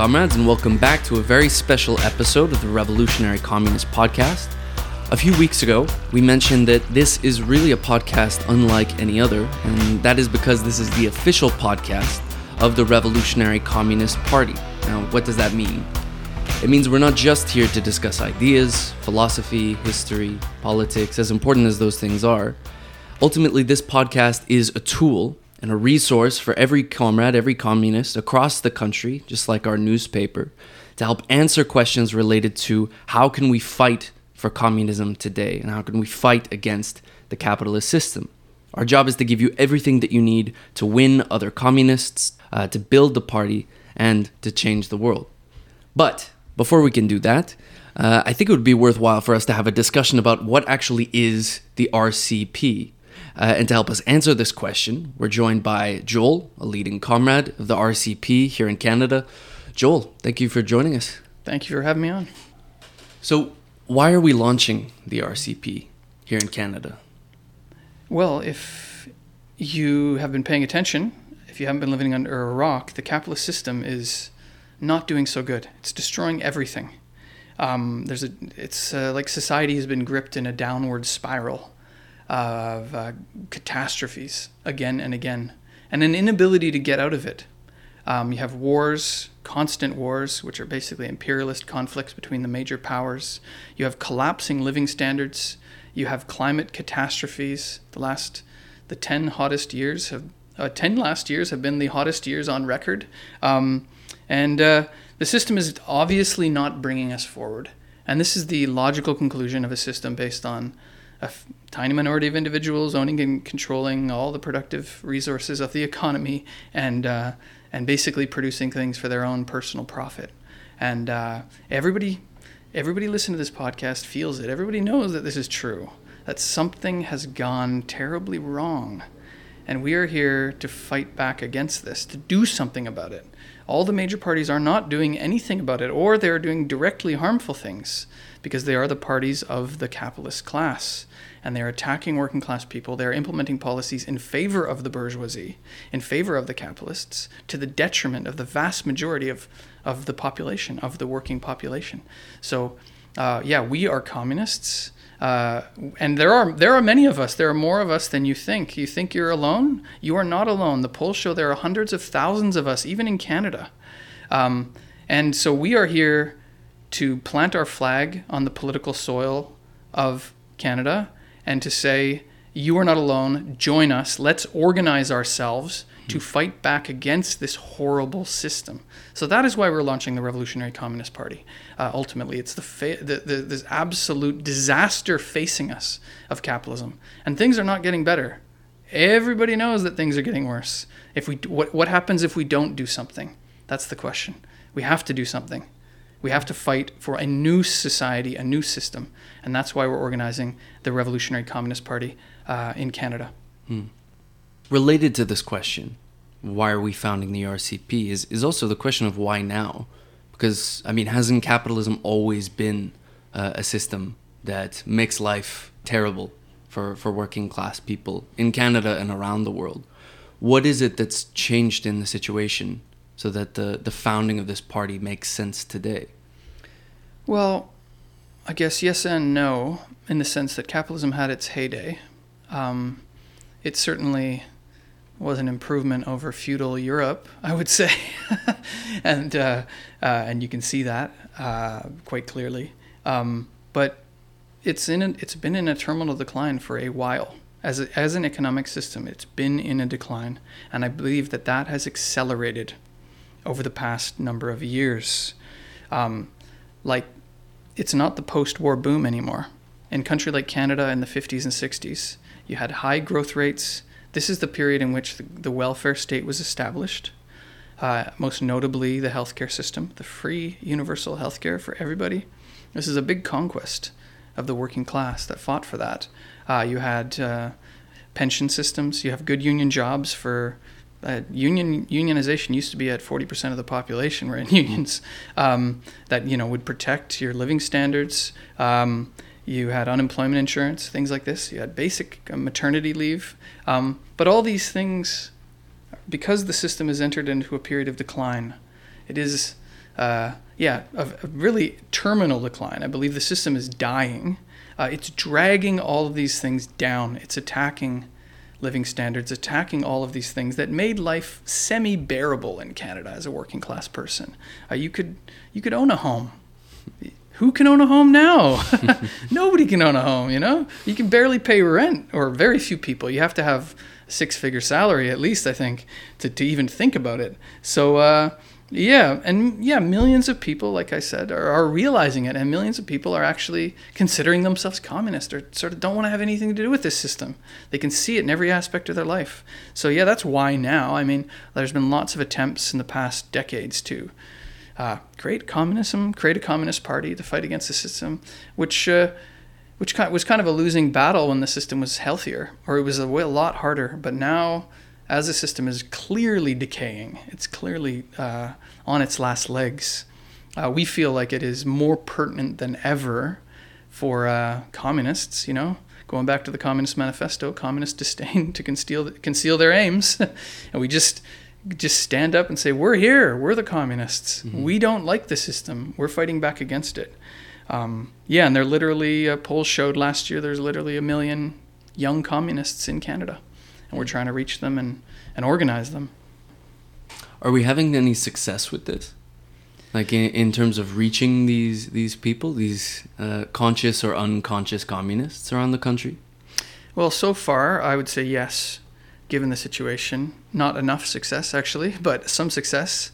comrades, and welcome back to a very special episode of the Revolutionary Communist Podcast. A few weeks ago, we mentioned that this is really a podcast unlike any other, and that is because this is the official podcast of the Revolutionary Communist Party. Now, what does that mean? It means we're not just here to discuss ideas, philosophy, history, politics, as important as those things are. Ultimately, this podcast is a tool and a resource for every comrade, every communist across the country, just like our newspaper, to help answer questions related to how can we fight for communism today and how can we fight against the capitalist system. Our job is to give you everything that you need to win other communists, to build the party, and to change the world. But before we can do that, I think it would be worthwhile for us to have a discussion about what actually is the RCP. And to help us answer this question, we're joined by Joel, a leading comrade of the RCP here in Canada. Joel, thank you for joining us. Thank you for having me on. So, why are we launching the RCP here in Canada? Well, if you have been paying attention, if you haven't been living under a rock, the capitalist system is not doing so good. It's destroying everything. It's like society has been gripped in a downward spiral of catastrophes again and again, and an inability to get out of it. You have wars, constant wars, which are basically imperialist conflicts between the major powers. You have collapsing living standards. You have climate catastrophes. The 10 last years have been the hottest years on record. And the system is obviously not bringing us forward. And this is the logical conclusion of a system based on a tiny minority of individuals owning and controlling all the productive resources of the economy and basically producing things for their own personal profit. And everybody listening to this podcast feels it. Everybody knows that this is true, that something has gone terribly wrong. And we are here to fight back against this, to do something about it. All the major parties are not doing anything about it, or they're doing directly harmful things because they are the parties of the capitalist class. And they're attacking working class people. They're implementing policies in favor of the bourgeoisie, in favor of the capitalists, to the detriment of the vast majority of the population, of the working population. So, we are communists. And there are many of us. There are more of us than you think. You think you're alone? You are not alone. The polls show there are hundreds of thousands of us, even in Canada. And so we are here to plant our flag on the political soil of Canada and to say, you are not alone. Join us. Let's organize ourselves to fight back against this horrible system. So that is why we're launching the Revolutionary Communist Party. Ultimately, it's this absolute disaster facing us of capitalism. And things are not getting better. Everybody knows that things are getting worse. What happens if we don't do something? That's the question. We have to do something. We have to fight for a new society, a new system. And that's why we're organizing the Revolutionary Communist Party in Canada. Related to this question, why are we founding the RCP, is also the question of why now? Because, hasn't capitalism always been a system that makes life terrible for working class people in Canada and around the world? What is it that's changed in the situation so that the founding of this party makes sense today? Well, I guess yes and no, in the sense that capitalism had its heyday. It certainly was an improvement over feudal Europe, I would say, and you can see that quite clearly. But it's been in a terminal decline for a while. As an economic system, it's been in a decline, and I believe that has accelerated over the past number of years. It's not the post-war boom anymore. In a country like Canada in the 50s and 60s, you had high growth rates. This is the period in which the welfare state was established, most notably the healthcare system, the free universal healthcare for everybody. This is a big conquest of the working class that fought for that. You had pension systems. You have good union jobs for unionization used to be at 40% of the population were in unions that would protect your living standards. You had unemployment insurance, things like this. You had basic maternity leave. But all these things, because the system has entered into a period of decline, it is of a really terminal decline. I believe the system is dying. It's dragging all of these things down. It's attacking living standards, attacking all of these things that made life semi-bearable in Canada as a working class person. You could own a home. Who can own a home now? Nobody can own a home, you know? You can barely pay rent, or very few people. You have to have a 6-figure salary at least, I think, to even think about it. So, millions of people, like I said, are realizing it, and millions of people are actually considering themselves communist, or sort of don't want to have anything to do with this system. They can see it in every aspect of their life. So yeah, that's why now. I mean, there's been lots of attempts in the past decades to create communism, create a communist party to fight against the system, which was kind of a losing battle when the system was healthier, or it was a lot harder. But now, as the system is clearly decaying, it's clearly on its last legs, we feel like it is more pertinent than ever for communists, you know, going back to the Communist Manifesto, communists disdain to conceal their aims. And we just stand up and say, we're here, we're the communists. Mm-hmm. We don't like the system. We're fighting back against it. And they're literally, polls showed last year, there's literally 1 million young communists in Canada. And we're trying to reach them and organize them. Are we having any success with this? Like in terms of reaching these people, these conscious or unconscious communists around the country? Well, so far, I would say yes, given the situation. Not enough success, actually, but some success.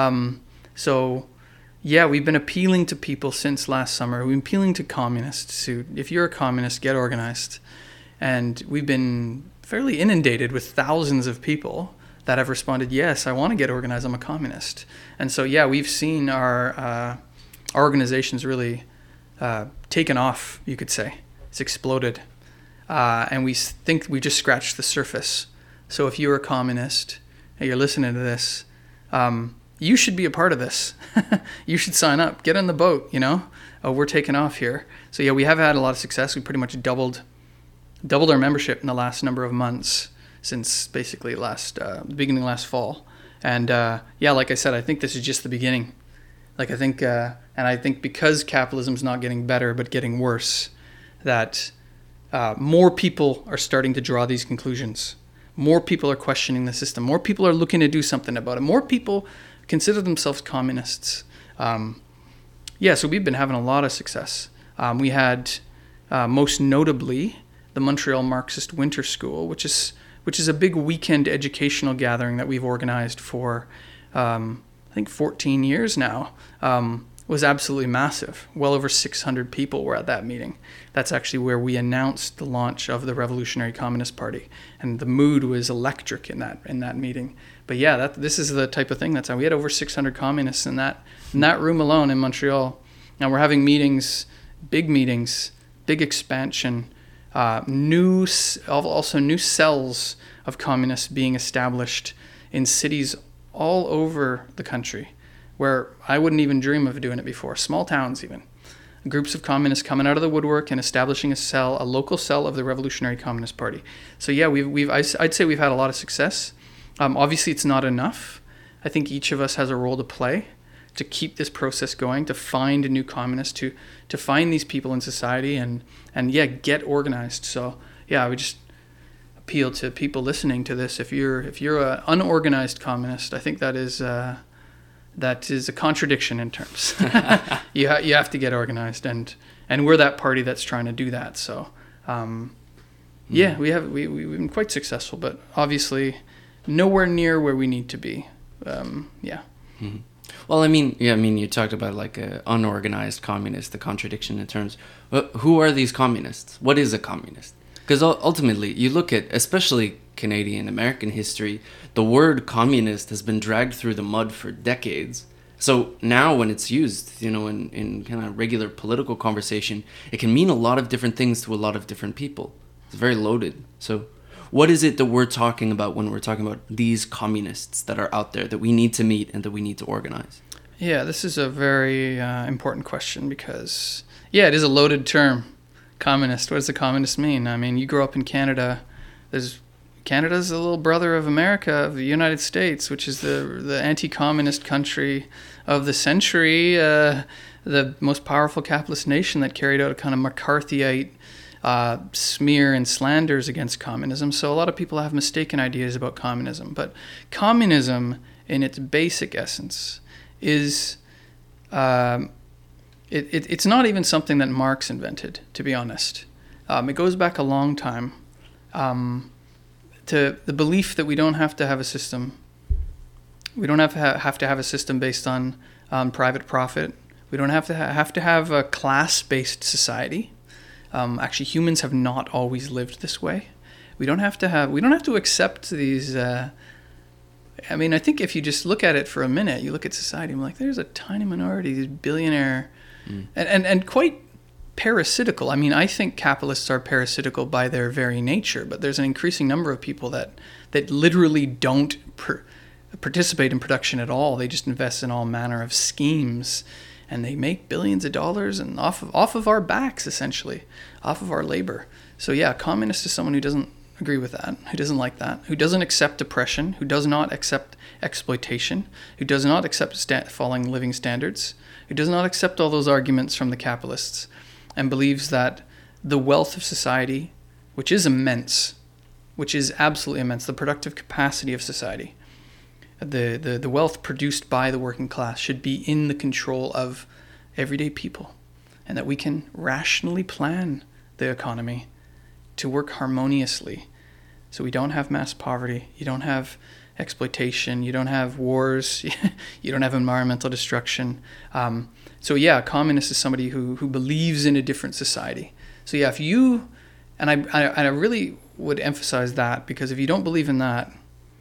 We've been appealing to people since last summer. We've been appealing to communists who, if you're a communist, get organized. And we've been fairly inundated with thousands of people that have responded, yes, I want to get organized, I'm a communist. And so, we've seen our organizations really taken off, you could say. It's exploded. And we think we just scratched the surface. So if you're a communist and you're listening to this, you should be a part of this. You should sign up, get on the boat, you know? We're taking off here. So we have had a lot of success. We pretty much doubled our membership in the last number of months since basically the beginning of last fall. And like I said, I think this is just the beginning. Like I think because capitalism's not getting better but getting worse, that more people are starting to draw these conclusions. More people are questioning the system. More people are looking to do something about it. More people consider themselves communists. So we've been having a lot of success. We had most notably the Montreal Marxist Winter School, which is a big weekend educational gathering that we've organized for, I think 14 years now. Was absolutely massive. Well over 600 people were at that meeting. That's actually where we announced the launch of the Revolutionary Communist Party, and the mood was electric in that meeting. But this is the type of thing that's how we had over 600 communists in that room alone in Montreal. Now we're having meetings, big expansion, new cells of communists being established in cities all over the country, where I wouldn't even dream of doing it before. Small towns even. Groups of communists coming out of the woodwork and establishing a local cell of the Revolutionary Communist Party. So I'd say we've had a lot of success. Obviously it's not enough. I think each of us has a role to play to keep this process going, to find new communists, to find these people in society and get organized. So I would just appeal to people listening to this. If you're an unorganized communist, I think that is a contradiction in terms. You have to get organized, and we're that party that's trying to do that. So, we've been quite successful, but obviously nowhere near where we need to be. Mm-hmm. Well, I mean, you talked about like an unorganized communist, the contradiction in terms. Who are these communists? What is a communist? Because ultimately, you look at, especially Canadian American history, the word communist has been dragged through the mud for decades. So now when it's used, in kind of regular political conversation, it can mean a lot of different things to a lot of different people. It's very loaded. So what is it that we're talking about when we're talking about these communists that are out there that we need to meet and that we need to organize? Yeah, this is a very important question because, it is a loaded term. Communist. What does a communist mean? I mean, you grow up in Canada. Canada's the little brother of America, of the United States, which is the anti-communist country of the century, the most powerful capitalist nation that carried out a kind of McCarthyite smear and slanders against communism. So a lot of people have mistaken ideas about communism. But communism, in its basic essence, is it's not even something that Marx invented, to be honest. It goes back a long time to the belief that we don't have to have a system. We don't have to have a system based on private profit. We don't have to have a class-based society. Actually, humans have not always lived this way. We don't have to accept these. I think if you just look at it for a minute, you look at society, and like, there's a tiny minority, these billionaire, and quite parasitical. I mean, I think capitalists are parasitical by their very nature, but there's an increasing number of people that literally don't participate in production at all. They just invest in all manner of schemes, and they make billions of dollars and off of our backs, essentially, off of our labor. So yeah, communist is someone who doesn't agree with that, who doesn't like that, who doesn't accept oppression, who does not accept exploitation, who does not accept falling living standards, who does not accept all those arguments from the capitalists, and believes that the wealth of society, which is immense, which is absolutely immense, the productive capacity of society, the wealth produced by the working class should be in the control of everyday people, and that we can rationally plan the economy to work harmoniously, so we don't have mass poverty, you don't have exploitation, you don't have wars, you don't have environmental destruction. So yeah, a communist is somebody who believes in a different society. So yeah, if you, and I really would emphasize that, because if you don't believe in that,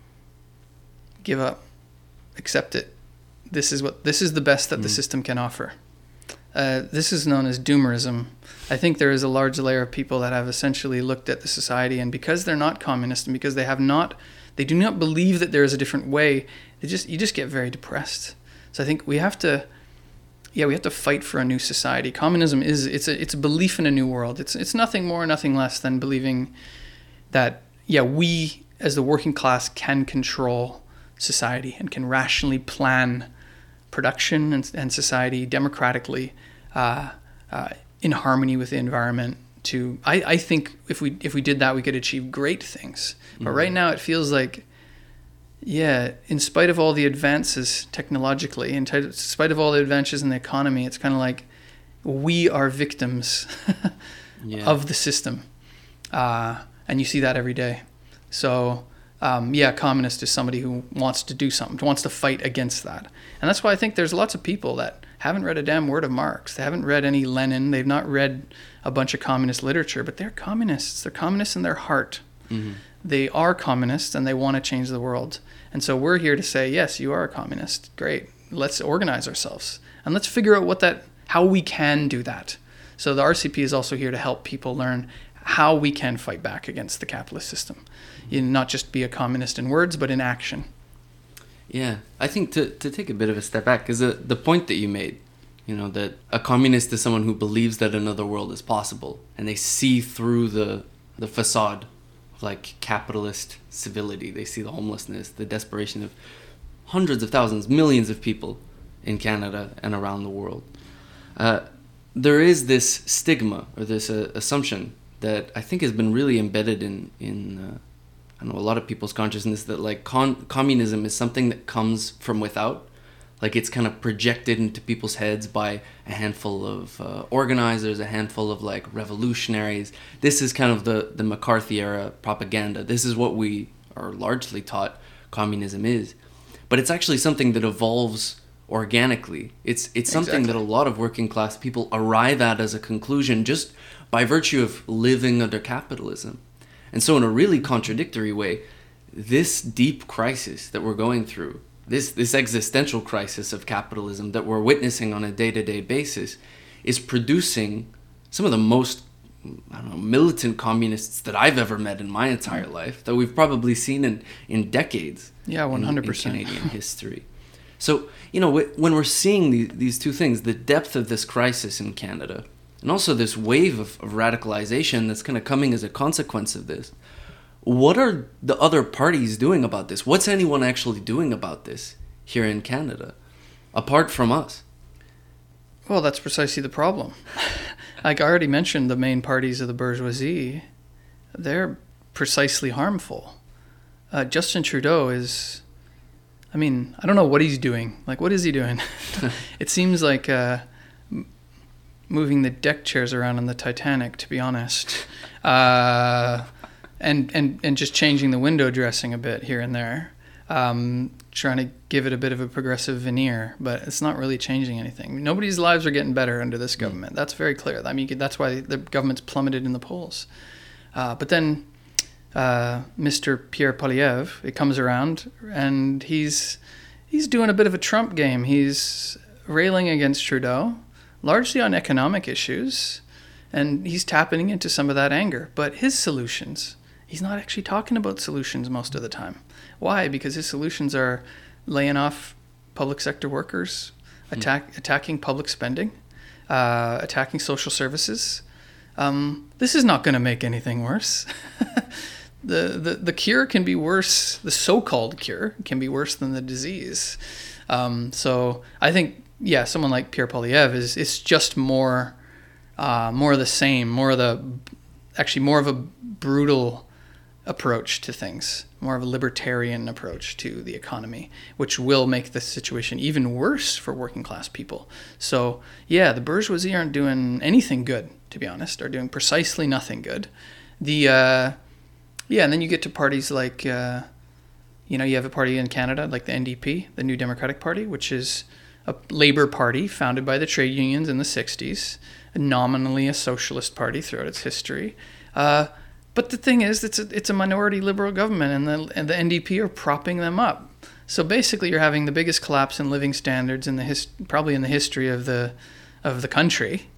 give up, accept it. This is the best that the system can offer. This is known as doomerism. I think there is a large layer of people that have essentially looked at the society, and because they're not communist, and because they do not believe that there is a different way, you just get very depressed. So I think we have to fight for a new society. Communism it's a belief in a new world. It's nothing more, nothing less than believing that we as the working class can control society and can rationally plan production and society democratically, in harmony with the environment. I think if we did that, we could achieve great things. But right now it feels like, in spite of all the advances technologically, in spite of all the advances in the economy, it's kind of like we are victims of the system. And you see that every day. So, communist is somebody who wants to do something, wants to fight against that. And that's why I think there's lots of people that haven't read a damn word of Marx. They haven't read any Lenin. They've not read a bunch of communist literature, but they're communists. They're communists in their heart. Mm-hmm. They are communists, and they want to change the world. And so we're here to say, yes, you are a communist. Great. Let's organize ourselves. And let's figure out how we can do that. So the RCP is also here to help people learn how we can fight back against the capitalist system. You not just be a communist in words, but in action. Yeah, I think to take a bit of a step back, because the point that you made, that a communist is someone who believes that another world is possible, and they see through the facade of like capitalist civility. They see the homelessness, the desperation of hundreds of thousands, millions of people in Canada and around the world. There is this stigma or this assumption that I think has been really embedded in a lot of people's consciousness, that like communism is something that comes from without. Like it's kind of projected into people's heads by a handful of organizers, a handful of like revolutionaries. This is kind of the McCarthy era propaganda. This is what we are largely taught communism is. But it's actually something that evolves organically. It's something that a lot of working class people arrive at as a conclusion just by virtue of living under capitalism. And so in a really contradictory way, this deep crisis that we're going through, this existential crisis of capitalism that we're witnessing on a day-to-day basis, is producing some of the most militant communists that I've ever met in my entire life, that we've probably seen in decades. Yeah, 100%. In Canadian history. So, when we're seeing these two things, the depth of this crisis in Canada, and also this wave of radicalization that's kind of coming as a consequence of this, what are the other parties doing about this? What's anyone actually doing about this here in Canada, apart from us? Well, that's precisely the problem. Like I already mentioned, the main parties of the bourgeoisie, they're precisely harmful. Justin Trudeau is, I mean, I don't know what he's doing. Like, what is he doing? It seems like moving the deck chairs around on the Titanic, to be honest. And just changing the window dressing a bit here and there. Trying to give it a bit of a progressive veneer, but it's not really changing anything. Nobody's lives are getting better under this government. That's very clear. I mean, that's why the government's plummeted in the polls. But then Mr. Pierre Poilievre, it comes around, and he's doing a bit of a Trump game. He's railing against Trudeau, largely on economic issues, and he's tapping into some of that anger. But his solutions, he's not actually talking about solutions most of the time. Why? Because his solutions are laying off public sector workers, attacking public spending, attacking social services. This is not going to make anything worse. The cure can be worse. The so-called cure can be worse than the disease. So I think, yeah, someone like Pierre Poilievre is just more of the same, more of a brutal approach to things, more of a libertarian approach to the economy, which will make the situation even worse for working class people. So yeah, the bourgeoisie aren't doing anything good, to be honest, are doing precisely nothing good. And then you get to parties like, you have a party in Canada like the NDP, the New Democratic Party, which is a labor party founded by the trade unions in the 60s, nominally a socialist party throughout its history. But the thing is, it's a minority liberal government, and the NDP are propping them up. So basically, you're having the biggest collapse in living standards probably in the history of the country,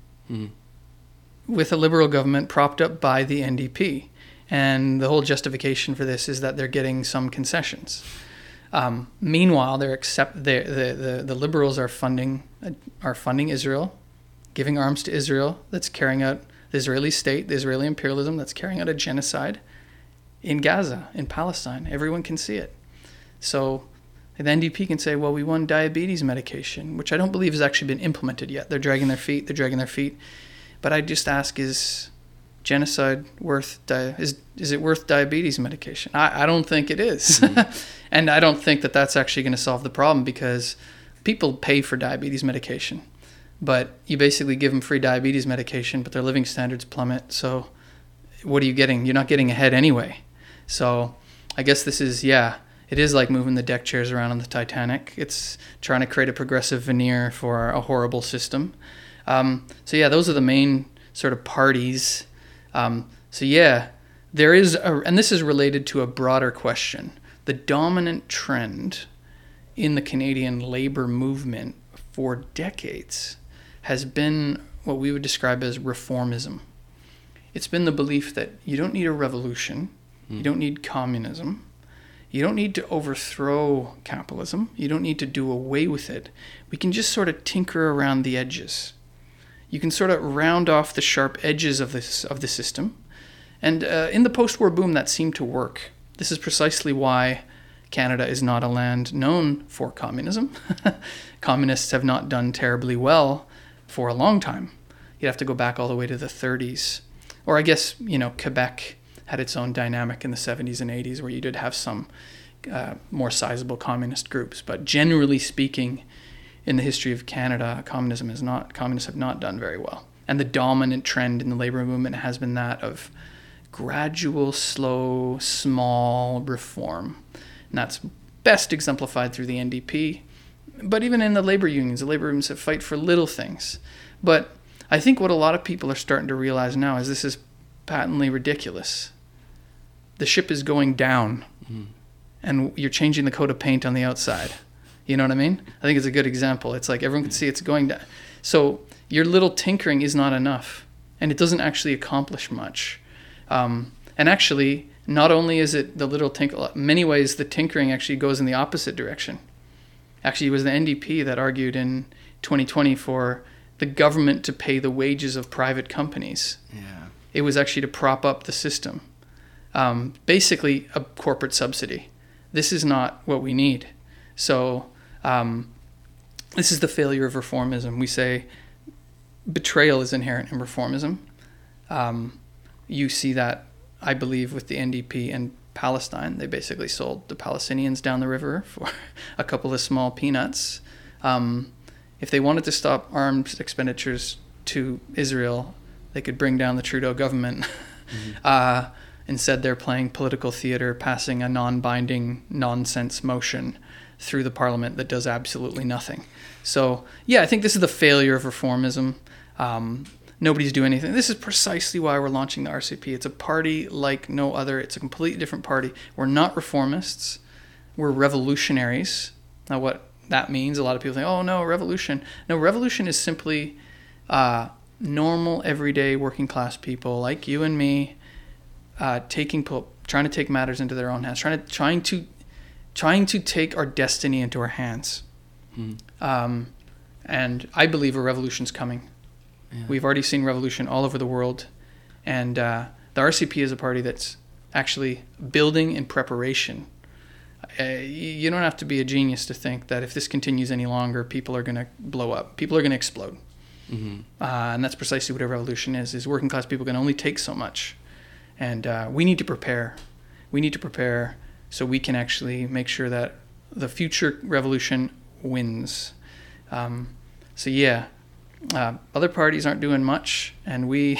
with a liberal government propped up by the NDP. And the whole justification for this is that they're getting some concessions. Meanwhile, the liberals are funding Israel, giving arms to Israel that's carrying out the Israeli state, the Israeli imperialism that's carrying out a genocide in Gaza, in Palestine. Everyone can see it. So the NDP can say, well, we won diabetes medication, which I don't believe has actually been implemented yet. They're dragging their feet. But I just ask, is genocide worth, is it worth diabetes medication? I don't think it is. And I don't think that that's actually going to solve the problem, because people pay for diabetes medication. But you basically give them free diabetes medication, but their living standards plummet. So what are you getting? You're not getting ahead anyway. So I guess this is, it is like moving the deck chairs around on the Titanic. It's trying to create a progressive veneer for a horrible system. Those are the main sort of parties. There is, and this is related to a broader question. The dominant trend in the Canadian labor movement for decades has been what we would describe as reformism. It's been the belief that you don't need a revolution, you don't need communism, you don't need to overthrow capitalism, you don't need to do away with it. We can just sort of tinker around the edges. You can sort of round off the sharp edges of the system. And in the post-war boom, that seemed to work. This is precisely why Canada is not a land known for communism. Communists have not done terribly well for a long time. You'd have to go back all the way to the 30s. Or I guess, Quebec had its own dynamic in the 70s and 80s where you did have some more sizable communist groups. But generally speaking, in the history of Canada, communists have not done very well. And the dominant trend in the labor movement has been that of gradual, slow, small reform. And that's best exemplified through the NDP. But even in the labor unions have fight for little things. But I think what a lot of people are starting to realize now is this is patently ridiculous. The ship is going down, and you're changing the coat of paint on the outside. You know what I mean? I think it's a good example. It's like everyone can see it's going down. So your little tinkering is not enough, and it doesn't actually accomplish much. And actually, not only is it the little tinkle, in many ways the tinkering actually goes in the opposite direction. Actually, it was the NDP that argued in 2020 for the government to pay the wages of private companies. Yeah. It was actually to prop up the system. basically a corporate subsidy. This is not what we need. So this is the failure of reformism. We say betrayal is inherent in reformism. You see that, I believe, with the NDP and Palestine. They basically sold the Palestinians down the river for a couple of small peanuts. If they wanted to stop arms expenditures to Israel, they could bring down the Trudeau government. Mm-hmm. Instead, they're playing political theater, passing a non-binding nonsense motion through the parliament that does absolutely nothing. So, yeah, I think this is the failure of reformism. Nobody's doing anything. This is precisely why we're launching the RCP. It's a party like no other. It's a completely different party. We're not reformists. We're revolutionaries. Now, what that means, a lot of people think, oh, no, revolution. No, revolution is simply normal, everyday, working class people like you and me trying to take matters into their own hands, trying to take our destiny into our hands. And I believe a revolution's coming. Yeah. We've already seen revolution all over the world, and the RCP is a party that's actually building in preparation. You don't have to be a genius to think that if this continues any longer, people are going to blow up. People are going to explode. Mm-hmm. And that's precisely what a revolution is working class people can only take so much. And we need to prepare. We need to prepare so we can actually make sure that the future revolution wins. Other parties aren't doing much, and we're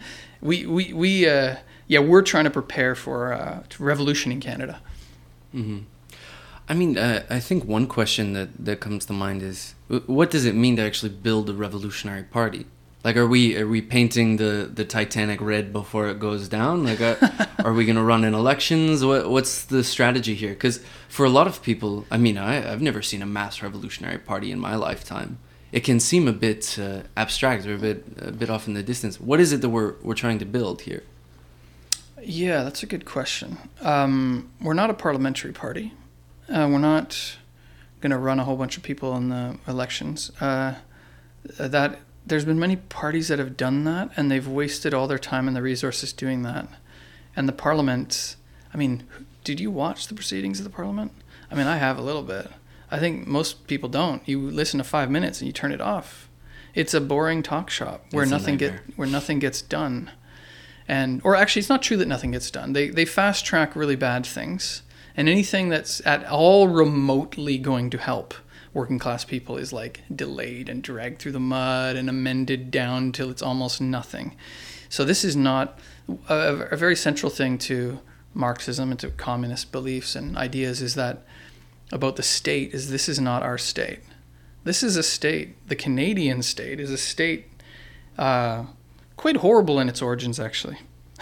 trying to prepare for revolution in Canada. Mm-hmm. I mean, I think one question that comes to mind is, what does it mean to actually build a revolutionary party? Like, are we painting the Titanic red before it goes down? Like, are we going to run in elections? What's the strategy here? Because for a lot of people, I mean, I've never seen a mass revolutionary party in my lifetime. It can seem a bit abstract or a bit off in the distance. What is it that we're trying to build here? Yeah, that's a good question. We're not a parliamentary party. We're not going to run a whole bunch of people in the elections. There's been many parties that have done that, and they've wasted all their time and the resources doing that. And the parliament, I mean, did you watch the proceedings of the parliament? I mean, I have a little bit. I think most people don't. You listen to 5 minutes and you turn it off. It's a boring talk shop where nothing gets done. Or actually, it's not true that nothing gets done. They fast track really bad things, and anything that's at all remotely going to help working class people is like delayed and dragged through the mud and amended down till it's almost nothing. So this is not a very central thing to Marxism and to communist beliefs and ideas is that about the state is this is not our state. This is a state. The Canadian state is a state quite horrible in its origins, actually.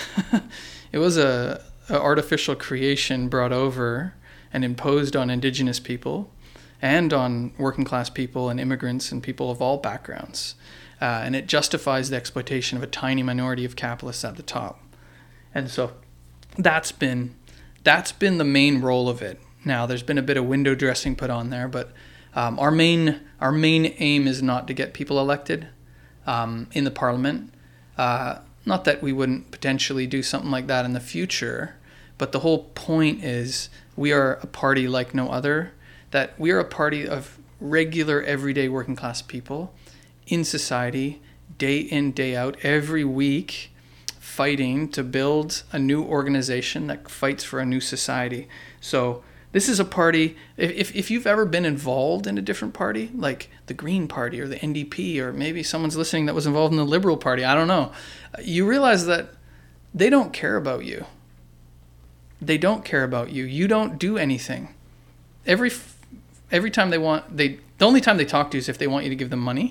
It was a artificial creation brought over and imposed on Indigenous people and on working class people and immigrants and people of all backgrounds. And it justifies the exploitation of a tiny minority of capitalists at the top. And so that's been the main role of it. Now, there's been a bit of window dressing put on there, but our main aim is not to get people elected in the parliament. Not that we wouldn't potentially do something like that in the future, but the whole point is we are a party like no other, that we are a party of regular, everyday working class people in society, day in, day out, every week, fighting to build a new organization that fights for a new society. So this is a party, if you've ever been involved in a different party, like the Green Party or the NDP, or maybe someone's listening that was involved in the Liberal Party, I don't know, you realize that they don't care about you. They don't care about you. You don't do anything. Every time the only time they talk to you is if they want you to give them money,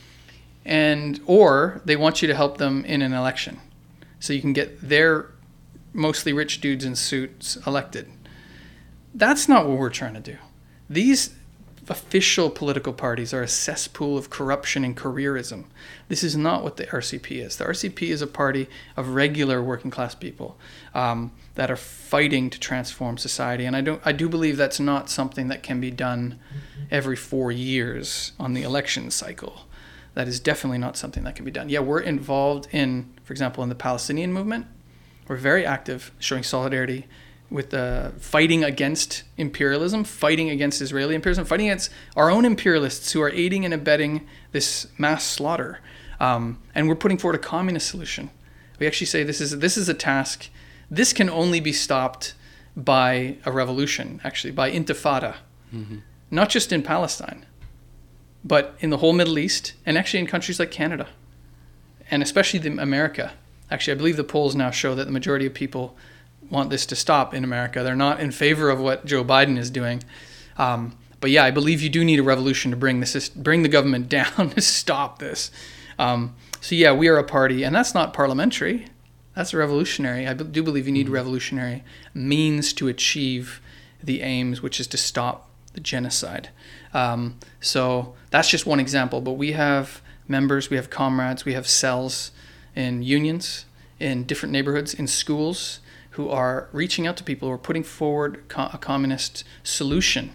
or they want you to help them in an election, so you can get their mostly rich dudes in suits elected. That's not what we're trying to do. These official political parties are a cesspool of corruption and careerism. This is not what the RCP is. The RCP is a party of regular working class people that are fighting to transform society. And I do believe that's not something that can be done every 4 years on the election cycle. That is definitely not something that can be done. Yeah, we're involved in, for example, in the Palestinian movement. We're very active, showing solidarity with fighting against imperialism, fighting against Israeli imperialism, fighting against our own imperialists who are aiding and abetting this mass slaughter. And we're putting forward a communist solution. We actually say this is a task. This can only be stopped by a revolution, actually, by intifada. Mm-hmm. Not just in Palestine, but in the whole Middle East, and actually in countries like Canada, and especially America. Actually, I believe the polls now show that the majority of people want this to stop in America. They're not in favor of what Joe Biden is doing. But yeah, I believe you do need a revolution to bring the government down to stop this. So yeah, we are a party, and that's not parliamentary. That's revolutionary. I do believe you need revolutionary means to achieve the aims, which is to stop the genocide. So that's just one example. But we have members, we have comrades, we have cells in unions, in different neighborhoods, in schools, who are reaching out to people, who are putting forward a communist solution.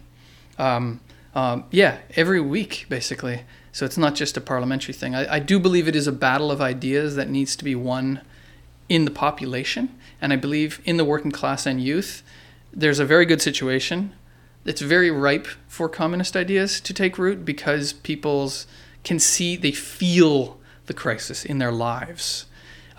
Every week, basically. So it's not just a parliamentary thing. I do believe it is a battle of ideas that needs to be won in the population. And I believe in the working class and youth, there's a very good situation. It's very ripe for communist ideas to take root because people can see, they feel the crisis in their lives.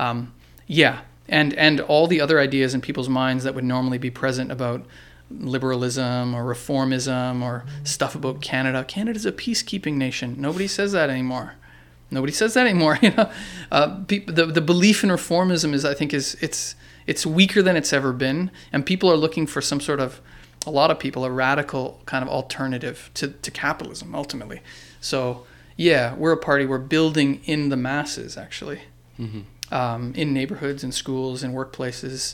And all the other ideas in people's minds that would normally be present about liberalism or reformism or stuff about Canada. Canada's a peacekeeping nation. Nobody says that anymore. You know, the belief in reformism it's weaker than it's ever been, and people are looking for a lot of people, a radical kind of alternative to capitalism ultimately. So yeah, we're a party. We're building in the masses actually, in neighborhoods, in schools, in workplaces.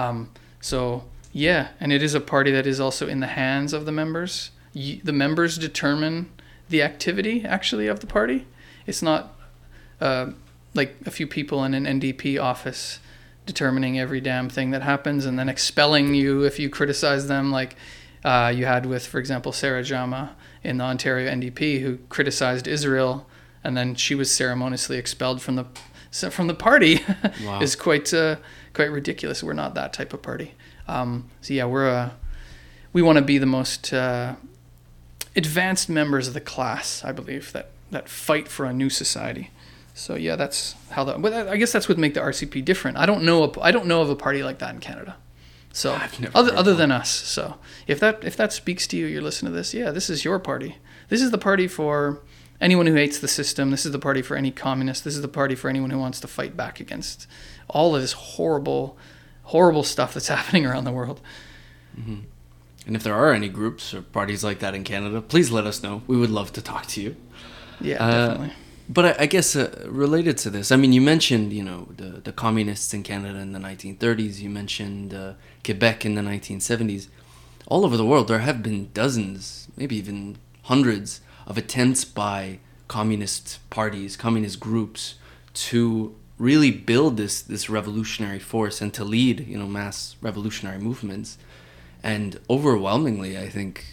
So yeah, and it is a party that is also in the hands of the members. The members determine the activity actually of the party. It's not like a few people in an NDP office determining every damn thing that happens and then expelling you if you criticize them, like you had with, for example, Sarah Jama in the Ontario NDP, who criticized Israel, and then she was ceremoniously expelled from the party. Wow. Is quite ridiculous. We're not that type of party. So yeah, we want to be the most advanced members of the class, I believe, that fight for a new society. So yeah, that's how but I guess that's what make the RCP different. I don't know of a party like that in Canada. So other than us. So if that speaks to you, you're listening to this. Yeah, this is your party. This is the party for anyone who hates the system. This is the party for any communist. This is the party for anyone who wants to fight back against all of this horrible stuff that's happening around the world. Mm-hmm. And if there are any groups or parties like that in Canada, please let us know. We would love to talk to you. Yeah, definitely. But I guess related to this, I mean, you mentioned, the communists in Canada in the 1930s. You mentioned Quebec in the 1970s. All over the world, there have been dozens, maybe even hundreds of attempts by communist parties, communist groups to really build this revolutionary force and to lead, mass revolutionary movements. And overwhelmingly, I think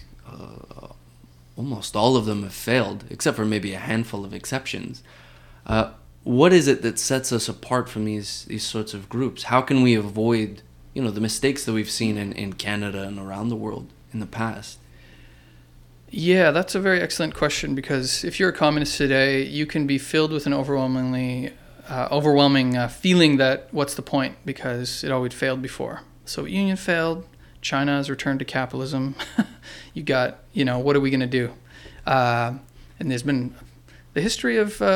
almost all of them have failed, except for maybe a handful of exceptions. What is it that sets us apart from these sorts of groups? How can we avoid, the mistakes that we've seen in Canada and around the world in the past? Yeah, that's a very excellent question, because if you're a communist today, you can be filled with an overwhelming feeling that what's the point, because it always failed before. Soviet Union failed. China has returned to capitalism. You got, what are we going to do? And there's been the history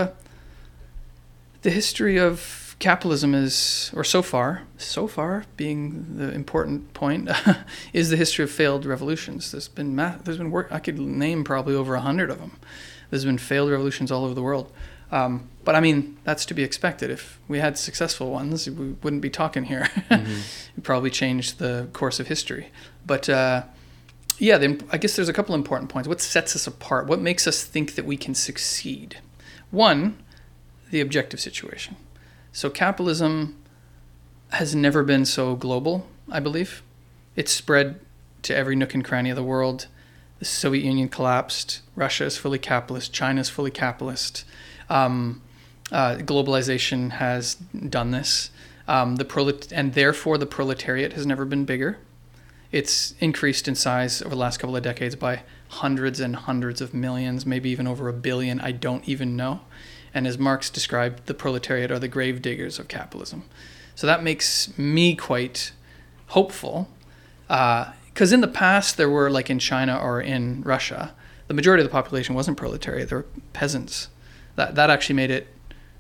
of capitalism so far being the important point, is the history of failed revolutions. There's been work. I could name probably over 100 of them. There's been failed revolutions all over the world. But I mean, that's to be expected. If we had successful ones, we wouldn't be talking here. Mm-hmm. We'd probably change the course of history. But I guess there's a couple important points. What sets us apart? What makes us think that we can succeed? One, the objective situation. So capitalism has never been so global, I believe. It's spread to every nook and cranny of the world. The Soviet Union collapsed. Russia is fully capitalist. China is fully capitalist. Globalization has done this. And therefore the proletariat has never been bigger. It's increased in size over the last couple of decades by hundreds and hundreds of millions, maybe even over 1 billion. I don't even know. And as Marx described, the proletariat are the grave diggers of capitalism. So that makes me quite hopeful. Because in the past, there were, like in China or in Russia, the majority of the population wasn't proletariat. They were peasants. That actually made it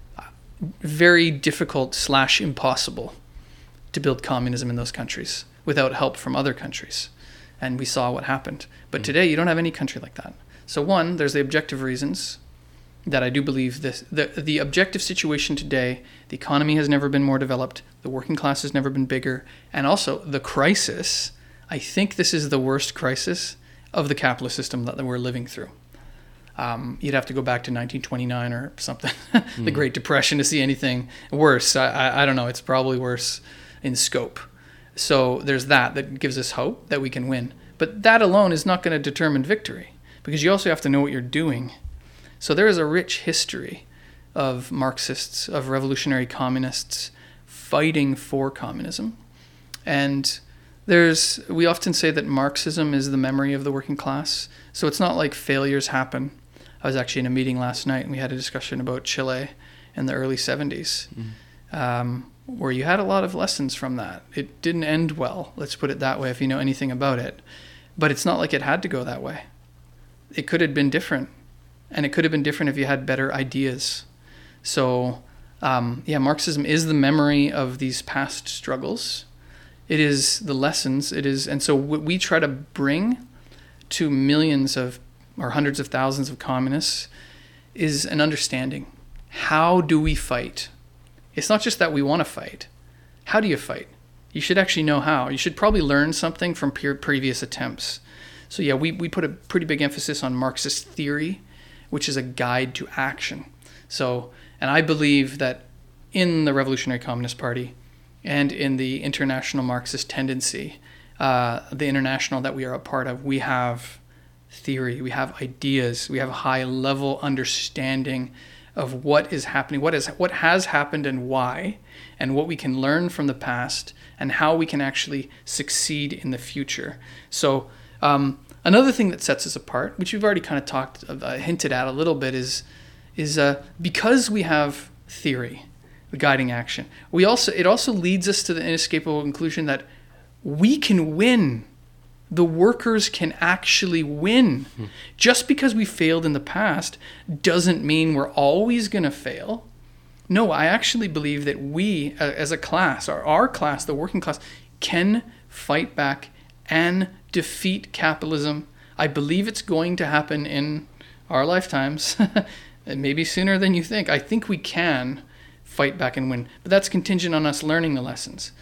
very difficult / impossible to build communism in those countries without help from other countries. And we saw what happened. But today, you don't have any country like that. So one, there's the objective reasons that I do believe this. The objective situation today, the economy has never been more developed, the working class has never been bigger, and also the crisis, I think this is the worst crisis of the capitalist system that we're living through. You'd have to go back to 1929 or something, the Great Depression, to see anything worse. I don't know, it's probably worse in scope. So there's that gives us hope that we can win. But that alone is not going to determine victory, because you also have to know what you're doing. So there is a rich history of Marxists, of revolutionary communists fighting for communism. And we often say that Marxism is the memory of the working class. So it's not like failures happen. I was actually in a meeting last night and we had a discussion about Chile in the early 70s, where you had a lot of lessons from that. It didn't end well, let's put it that way, if you know anything about it. But it's not like it had to go that way. It could have been different. And it could have been different if you had better ideas. So, Marxism is the memory of these past struggles. It is the lessons. And so what we try to bring to millions or hundreds of thousands of communists is an understanding. How do we fight? It's not just that we want to fight. How do you fight? You should actually know how. You should probably learn something from previous attempts. So we put a pretty big emphasis on Marxist theory, which is a guide to action. So, and I believe that in the Revolutionary Communist Party and in the International Marxist Tendency, the international that we are a part of, we have theory, we have ideas, we have a high-level understanding of what is happening, what has happened and why, and what we can learn from the past, and how we can actually succeed in the future. So, another thing that sets us apart, which we've already kind of hinted at a little bit, is because we have theory, the guiding action. It also leads us to the inescapable conclusion that we can win. The workers can actually win. Just because we failed in the past doesn't mean we're always going to fail. No, I actually believe that we, as a class, or our class, the working class, can fight back and defeat capitalism. I believe it's going to happen in our lifetimes, maybe sooner than you think. I think we can fight back and win, but that's contingent on us learning the lessons.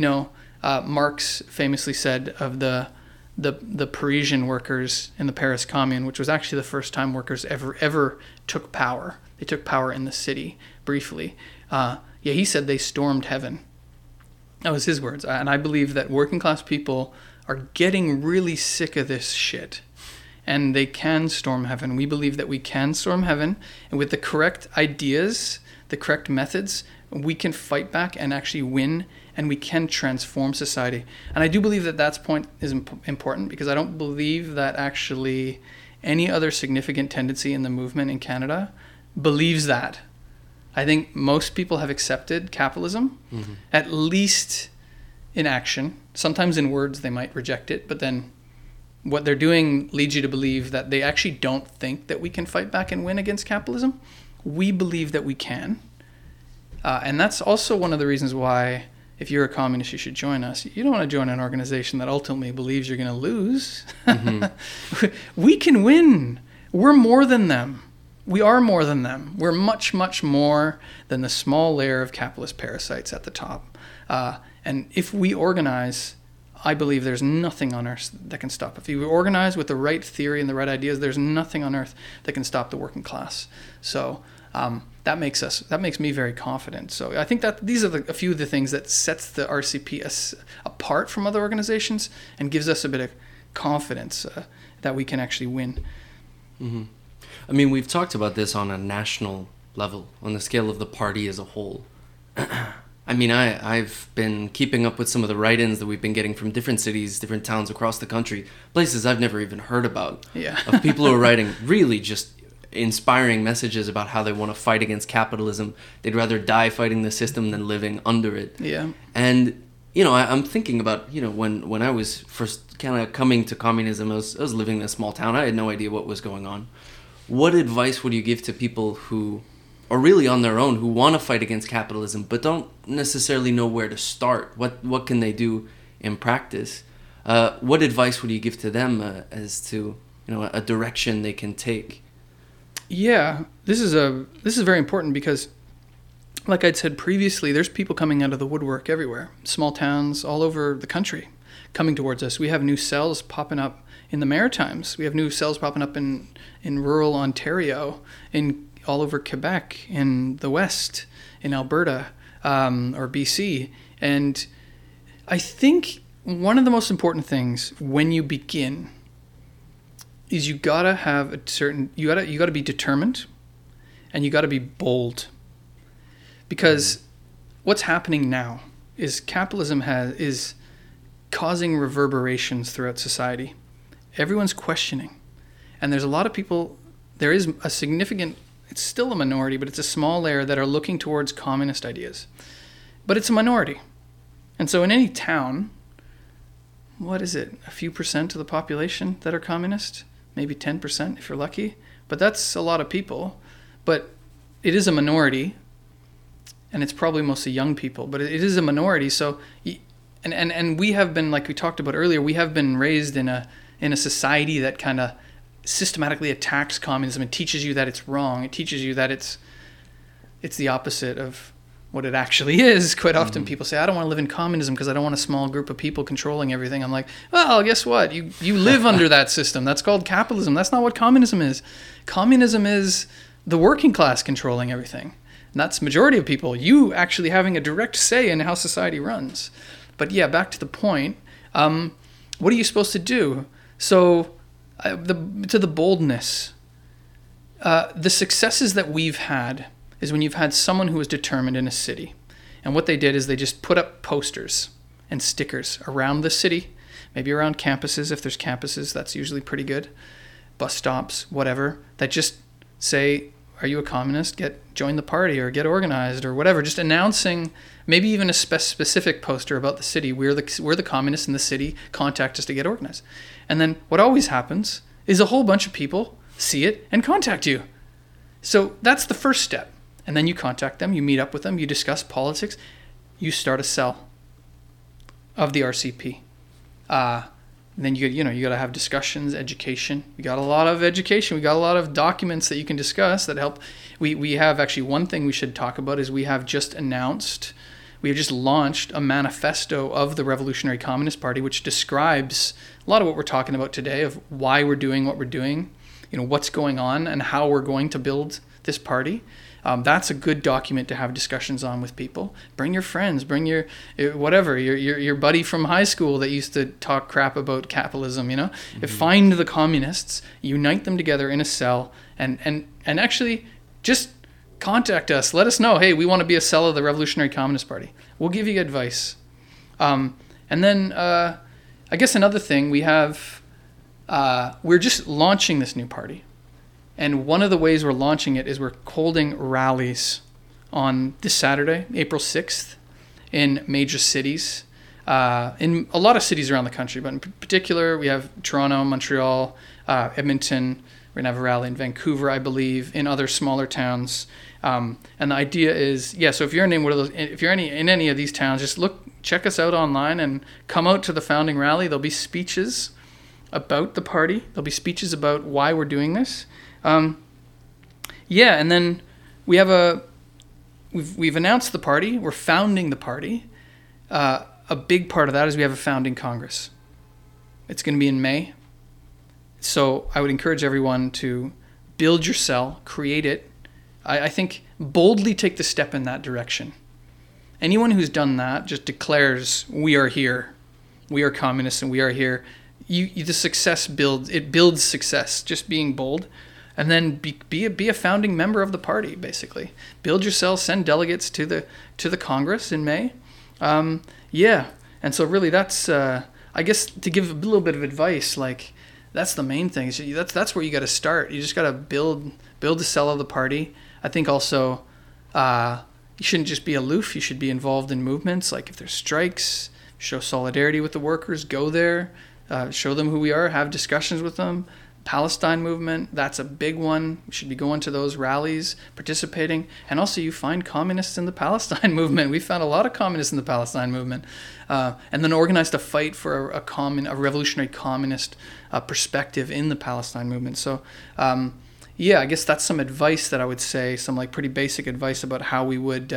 Marx famously said of the Parisian workers in the Paris Commune, which was actually the first time workers ever took power. They took power in the city briefly. He said they stormed heaven. That was his words. And I believe that working class people are getting really sick of this shit. And they can storm heaven. We believe that we can storm heaven. And with the correct ideas, the correct methods, we can fight back and actually win. And we can transform society. And I do believe that point is important, because I don't believe that actually any other significant tendency in the movement in Canada believes that. I think most people have accepted capitalism, at least in action. Sometimes in words they might reject it, but then what they're doing leads you to believe that they actually don't think that we can fight back and win against capitalism. We believe that we can. And that's also one of the reasons why, if you're a communist, you should join us. You don't want to join an organization that ultimately believes you're going to lose. We can win. We're more than them. We are more than them. We're much, much more than the small layer of capitalist parasites at the top. And if we organize, I believe there's nothing on earth that can stop. If you organize with the right theory and the right ideas, there's nothing on earth that can stop the working class. So that makes me very confident. So I think that these are a few of the things that sets the RCP apart from other organizations and gives us a bit of confidence that we can actually win. Mm-hmm. I mean, we've talked about this on a national level, on the scale of the party as a whole. I I mean, I've been keeping up with some of the write-ins that we've been getting from different cities, different towns across the country, places I've never even heard about. Yeah. Of people who are writing really just inspiring messages about how they want to fight against capitalism. They'd rather die fighting the system than living under it. Yeah. And, you know, I'm thinking about, you know, when I was first kind of coming to communism, I was living in a small town. I had no idea what was going on. What advice would you give to people who are really on their own, who want to fight against capitalism, but don't necessarily know where to start? What can they do in practice? What advice would you give to them as to, you know, a direction they can take? Yeah, this is very important because, like I'd said previously, there's people coming out of the woodwork everywhere. Small towns all over the country coming towards us. We have new cells popping up in the Maritimes. We have new cells popping up in rural Ontario, all over Quebec, in the West, in Alberta, or BC. And I think one of the most important things when you begin is you gotta have you gotta be determined, and you gotta be bold. Because what's happening now is capitalism is causing reverberations throughout society. Everyone's questioning. And there's a lot of people, there is a significant, it's still a minority, but it's a small layer that are looking towards communist ideas. But it's a minority. And so in any town, what is it, a few percent of the population that are communist? Maybe 10% if you're lucky. But that's a lot of people. But it is a minority. And it's probably mostly young people. But it is a minority. So, and we have been, like we talked about earlier, we have been raised in a society that kind of systematically attacks communism and teaches you that it's wrong. It teaches you that it's the opposite of what it actually is. Quite often people say, I don't want to live in communism because I don't want a small group of people controlling everything. I'm like, well, guess what? You live under that system. That's called capitalism. That's not what communism is. Communism is the working class controlling everything. And that's the majority of people. You actually having a direct say in how society runs. But yeah, back to the point. What are you supposed to do? So to the boldness, the successes that we've had is when you've had someone who was determined in a city. And what they did is they just put up posters and stickers around the city, maybe around campuses. If there's campuses, that's usually pretty good. Bus stops, whatever, that just say, are you a communist? Join the party or get organized or whatever. Just announcing, maybe even a specific poster about the city. We're the communists in the city. Contact us to get organized. And then what always happens is a whole bunch of people see it and contact you. So that's the first step. And then you contact them, you meet up with them, you discuss politics, you start a cell of the RCP. And then you got to have discussions, education. We got a lot of education. We got a lot of documents that you can discuss that help. We have actually one thing we should talk about is we have just launched a manifesto of the Revolutionary Communist Party, which describes a lot of what we're talking about today, of why we're doing what we're doing, what's going on and how we're going to build this party. That's a good document to have discussions on with people. Bring your friends, bring your buddy from high school that used to talk crap about capitalism, Mm-hmm. Find the communists, unite them together in a cell, and actually just contact us. Let us know, hey, we want to be a cell of the Revolutionary Communist Party. We'll give you advice. And then I guess another thing we have, we're just launching this new party. And one of the ways we're launching it is we're holding rallies on this Saturday, April 6th, in major cities, in a lot of cities around the country. But in particular, we have Toronto, Montreal, Edmonton. We're going to have a rally in Vancouver, I believe, in other smaller towns. And the idea is, so if you're in one of those, if you're in any of these towns, just check us out online and come out to the founding rally. There'll be speeches about the party. There'll be speeches about why we're doing this. And then we have we've announced the party. We're founding the party. A big part of that is we have a founding Congress. It's going to be in May. So I would encourage everyone to build your cell, create it. I think boldly take the step in that direction. Anyone who's done that just declares, we are here. We are communists and we are here. The success builds success, just being bold. And then be a founding member of the party, basically. Build your cell, send delegates to the Congress in May. Yeah. And so really that's, I guess, to give a little bit of advice, like, that's the main thing. So that's where you got to start. You just got to build the cell of the party. I think also you shouldn't just be aloof. You should be involved in movements. Like if there's strikes, show solidarity with the workers, go there, show them who we are, have discussions with them. Palestine movement, that's a big one. We should be going to those rallies, participating. And also you find communists in the Palestine movement. We found a lot of communists in the Palestine movement. And then organized a fight for a revolutionary communist perspective in the Palestine movement. So yeah, I guess that's some advice that I would say, some like pretty basic advice about how we would,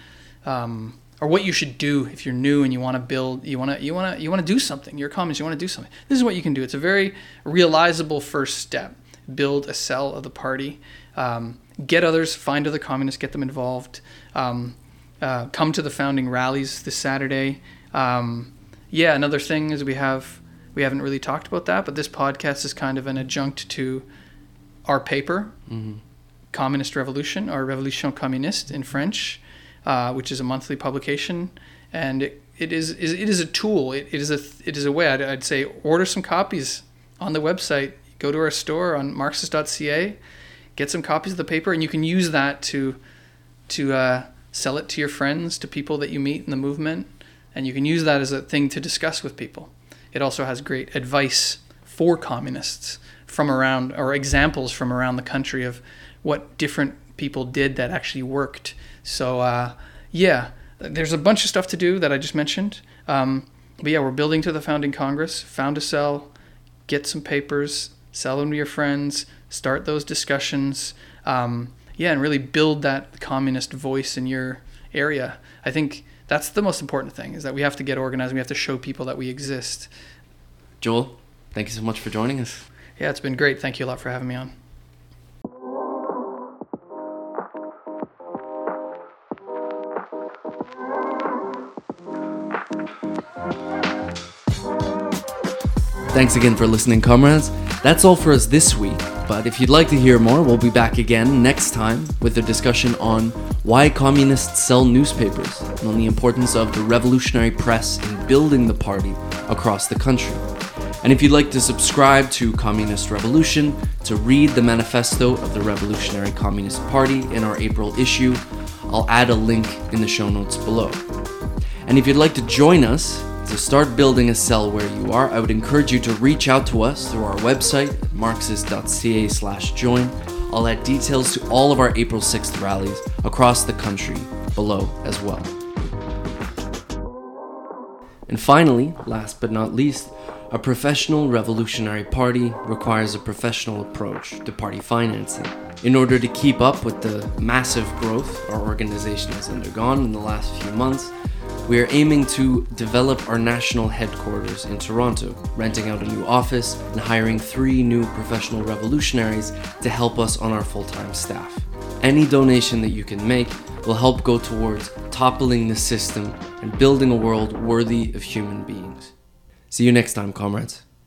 or what you should do if you're new and you want to build, you want to do something. You're a communist, you want to do something. This is what you can do. It's a very realizable first step. Build a cell of the party. Get others, find other communists, get them involved. Come to the founding rallies this Saturday. Yeah, another thing is we haven't really talked about that, but this podcast is kind of an adjunct to our paper, Communist Revolution, or Révolution Communiste in French, which is a monthly publication, and it is a tool. It is a way. I'd say order some copies on the website. Go to our store on Marxist.ca, get some copies of the paper, and you can use that to sell it to your friends, to people that you meet in the movement, and you can use that as a thing to discuss with people. It also has great advice for communists from around, or examples from around the country of what different people did that actually worked. So yeah, there's a bunch of stuff to do that I just mentioned. But yeah, we're building to the founding Congress. Found a cell, get some papers, sell them to your friends, start those discussions. Yeah, and really build that communist voice in your area. I think that's the most important thing, is that we have to get organized. We have to show people that we exist. Joel, thank you so much for joining us. Yeah, it's been great. Thank you a lot for having me on. Thanks again for listening, comrades. That's all for us this week, but if you'd like to hear more, we'll be back again next time with a discussion on why communists sell newspapers and on the importance of the revolutionary press in building the party across the country. And if you'd like to subscribe to Communist Revolution, to read the manifesto of the Revolutionary Communist Party in our April issue, I'll add a link in the show notes below. And if you'd like to join us to start building a cell where you are, I would encourage you to reach out to us through our website, marxist.ca/join. I'll add details to all of our April 6th rallies across the country below as well. And finally, last but not least, a professional revolutionary party requires a professional approach to party financing. In order to keep up with the massive growth our organization has undergone in the last few months, we are aiming to develop our national headquarters in Toronto, renting out a new office and hiring 3 new professional revolutionaries to help us on our full-time staff. Any donation that you can make will help go towards toppling the system and building a world worthy of human beings. See you next time, comrades.